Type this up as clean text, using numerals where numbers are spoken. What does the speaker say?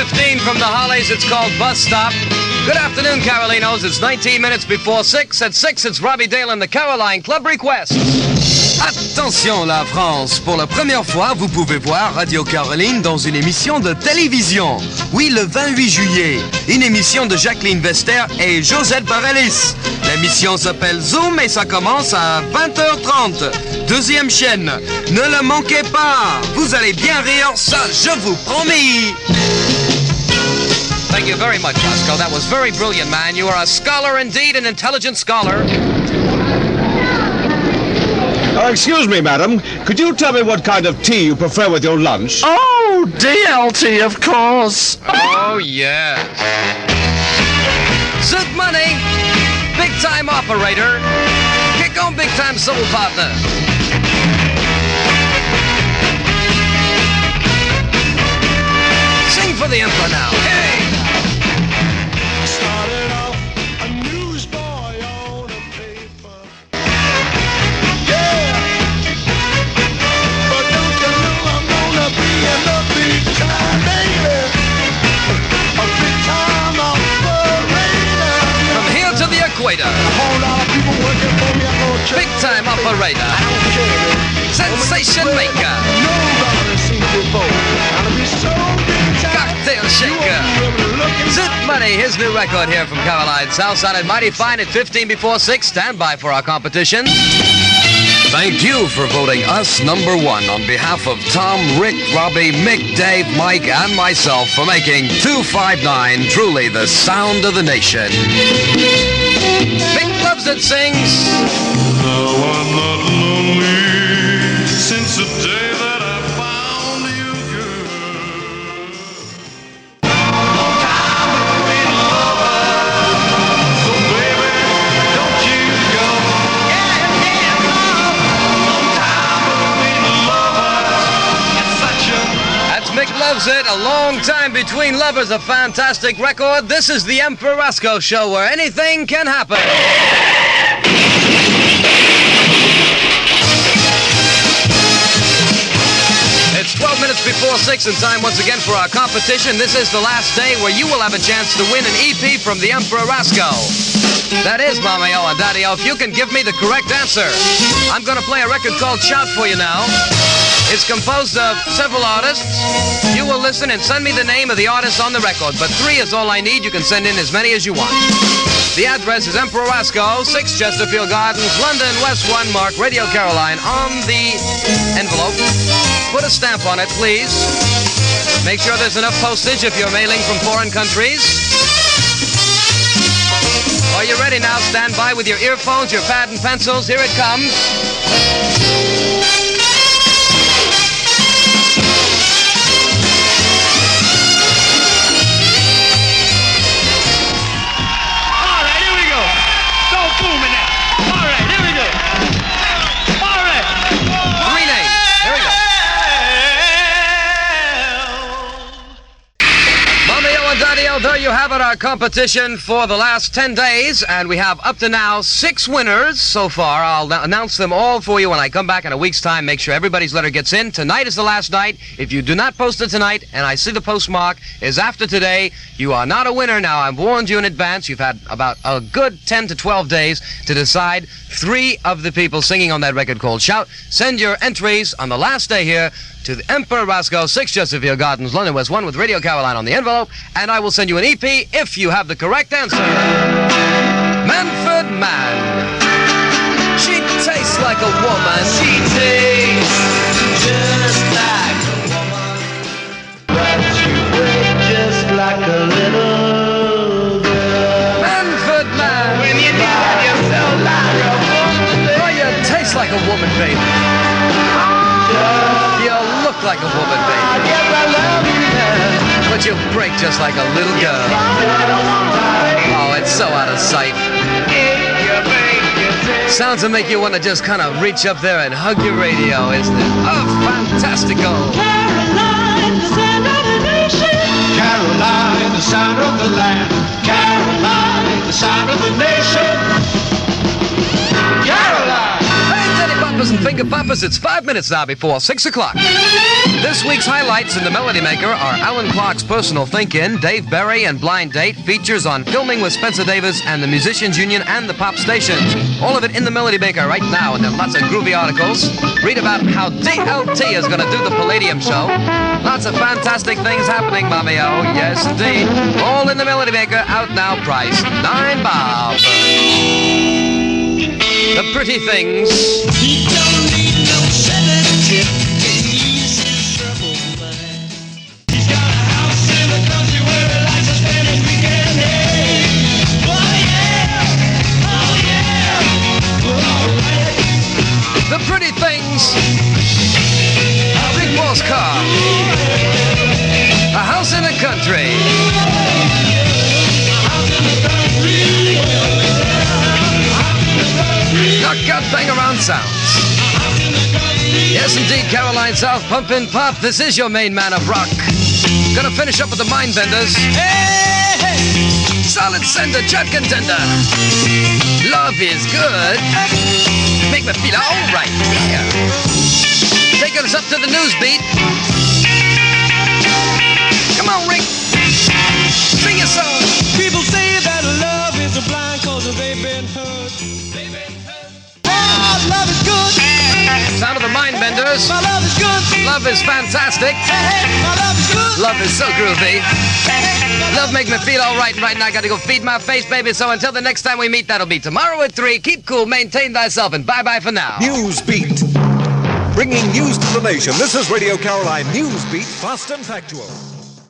6:15 from the Hollies. It's called Bus Stop. Good afternoon, Carolinos. It's 19 minutes before 6. At 6, it's Robbie Dale and the Caroline Club Requests. Attention la France, pour la première fois, vous pouvez voir Radio Caroline dans une émission de télévision. Oui, le 28 juillet, une émission de Jacqueline Vester et Josette Bareilles. L'émission s'appelle Zoom et ça commence à 20h30. Deuxième chaîne, ne le manquez pas. Vous allez bien rire, ça je vous promets. Thank you very much, Roscoe. That was very brilliant, man. You are a scholar indeed, an intelligent scholar. Excuse me, madam. Could you tell me what kind of tea you prefer with your lunch? Oh, DLT, of course. Oh, yeah. Zoot Money, big-time operator. Kick on big-time soul partner. Sing for the Emperor now. Hey! From here to the equator, big time operator, sensation maker, cocktail shaker. Zoot Money, his new record here from Caroline. South sounded mighty fine at 15 before 6. Stand by for our competition. Thank you for voting us number one on behalf of Tom, Rick, Robbie, Mick, Dave, Mike, and myself for making 259 truly the sound of the nation. Mick loves it, sings. Now I'm not lonely since the day that I found you, girl. Long time we've been lovers, so baby, don't you go. Long time we've been lovers, it's such a... That's Mick Loves It, a long time between lovers, a fantastic record. This is the Emperor Roscoe Show, where anything can happen. It's 12 minutes before 6 and time once again for our competition. This is the last day where you will have a chance to win an EP from the Emperor Roscoe. That is, Mama-O and Daddy-O, if you can give me the correct answer. I'm going to play a record called Shout for you now. It's composed of several artists. You will listen and send me the name of the artist on the record, but 3 is all I need. You can send in as many as you want. The address is Emperor Roscoe, 6 Chesterfield Gardens, London, West 1, mark Radio Caroline on the envelope. Put a stamp on it, please. Make sure there's enough postage if you're mailing from foreign countries. Are you ready now? Stand by with your earphones, your pad and pencils. Here it comes. There you have it, our competition for the last 10 days, and we have up to now 6 winners so far. I'll announce them all for you when I come back in a week's time. Make sure everybody's letter gets in. Tonight is the last night. If you do not post it tonight, and I see the postmark is after today, you are not a winner. Now, I've warned you in advance. You've had about a good 10 to 12 days to decide. 3 of the people singing on that record called Shout. Send your entries on the last day here to the Emperor Roscoe, 6 Chesterfield Gardens, London, West 1, with Radio Caroline on the envelope, and I will send you an EP if you have the correct answer. Manfred Mann. She tastes like a woman. She tastes just like a woman. But you break just like a little girl. Manfred Mann. When you drive yourself like a woman, baby. Oh, you taste like a woman, baby. You look like a woman, baby. I guess I love you now. But you break just like a little girl. Oh, it's so out of sight. Sounds that make you want to just kind of reach up there and hug your radio, isn't it? Oh, fantastico. Caroline, the sound of the nation. Caroline, the sound of the land. Caroline, the sound of the nation. Caroline. Hey, Teddy Poppers and Finger Poppers, it's 5 minutes now before 6 o'clock. This week's highlights in the Melody Maker are Alan Clark's Personal Think-In, Dave Berry and Blind Date, features on filming with Spencer Davis and the Musicians Union and the Pop Stations. All of it in the Melody Maker right now, and there are lots of groovy articles. Read about how DLT is going to do the Palladium show. Lots of fantastic things happening, Mommy O. Yes, indeed. All in the Melody Maker, out now, priced $9 bob. The Pretty Things. He don't need no sedative to ease his troubled mind. He's got a house in the country where he likes to spend his weekend. Hey, oh yeah, oh yeah, alright. The Pretty Things. Big Boss Car. A house in the country. Knockout bang-around sounds. Yes, indeed, Caroline South, Pumpin' Pop. This is your main man of rock. Gonna finish up with the Mindbenders. Hey, hey. Solid Sender, Chart Contender. Love is good. Make me feel alright. Yeah. Taking us up to the news beat. Come on, Rick. Sing your song. People say that love is a blind cause they've been hurt. Oh, love is good. Sound of the Mindbenders. My love is good. Love is fantastic. Hey, my love is good. Love is so groovy. Love make me feel all right. Right now I gotta go feed my face, baby. So until the next time we meet, that'll be tomorrow at 3. Keep cool, maintain thyself, and bye-bye for now. Newsbeat. Bringing news to the nation. This is Radio Caroline Newsbeat, fast and factual.